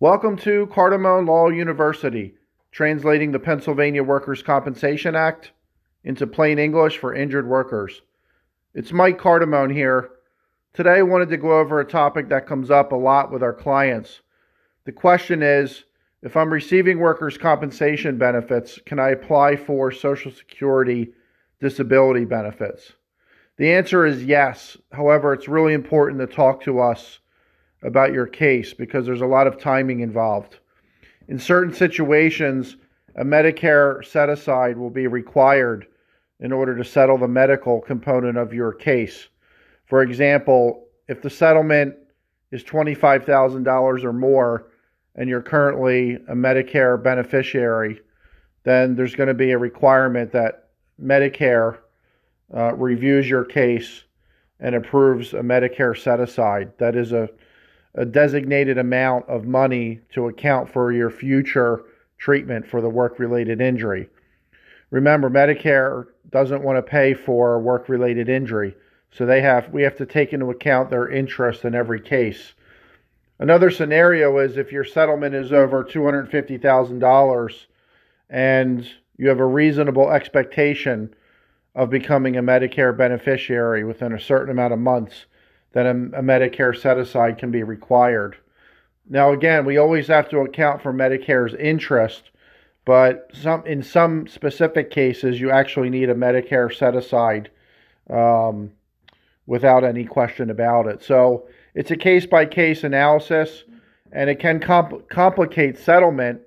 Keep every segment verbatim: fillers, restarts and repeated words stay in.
Welcome to Cardamone Law University, translating the Pennsylvania Workers' Compensation Act into plain English for injured workers. It's Mike Cardamone here. Today I wanted to go over a topic that comes up a lot with our clients. The question is, if I'm receiving workers' compensation benefits, can I apply for Social Security disability benefits? The answer is yes. However, it's really important to talk to us about your case because there's a lot of timing involved. In certain situations, a Medicare set-aside will be required in order to settle the medical component of your case. For example, if the settlement is twenty-five thousand dollars or more and you're currently a Medicare beneficiary, then there's going to be a requirement that Medicare uh, reviews your case and approves a Medicare set-aside. That is a a designated amount of money to account for your future treatment for the work-related injury. Remember, Medicare doesn't want to pay for work-related injury, so they have we have to take into account their interest in every case. Another scenario is if your settlement is over two hundred fifty thousand dollars and you have a reasonable expectation of becoming a Medicare beneficiary within a certain amount of months, then a, a Medicare set-aside can be required. Now, again, we always have to account for Medicare's interest, but some in some specific cases, you actually need a Medicare set-aside um, without any question about it. So it's a case-by-case analysis, and it can comp- complicate settlement.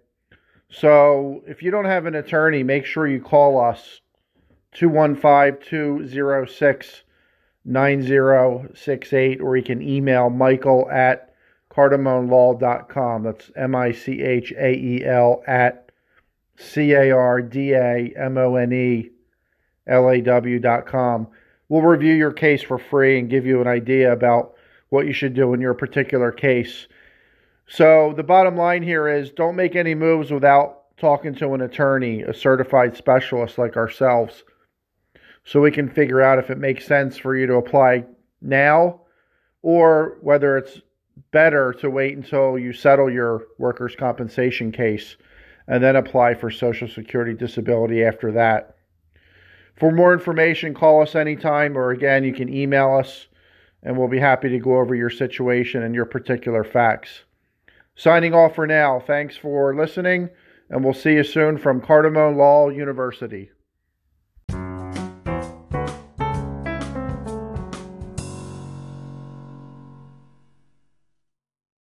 So if you don't have an attorney, make sure you call us, two one five, two oh six, nine zero six eight, or you can email Michael at cardamone law dot com. That's M I C H A E L at C A R D A M O N E L A W dot com. We'll review your case for free and give you an idea about what you should do in your particular case. So the bottom line here is don't make any moves without talking to an attorney, a certified specialist like ourselves, so we can figure out if it makes sense for you to apply now or whether it's better to wait until you settle your workers' compensation case and then apply for Social Security disability after that. For more information, call us anytime, or again, you can email us and we'll be happy to go over your situation and your particular facts. Signing off for now. Thanks for listening, and we'll see you soon from Cardamone Law University.